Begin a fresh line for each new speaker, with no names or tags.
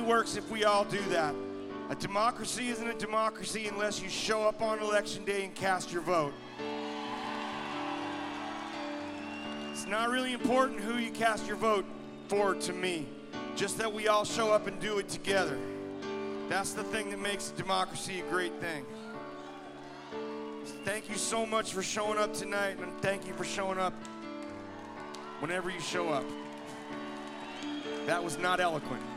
only works if we all do that. A democracy isn't a democracy unless you show up on election day and cast your vote. It's not really important who you cast your vote for to me, just that we all show up and do it together. That's the thing that makes a democracy a great thing. Thank you so much for showing up tonight, and thank you for showing up whenever you show up. That was not eloquent.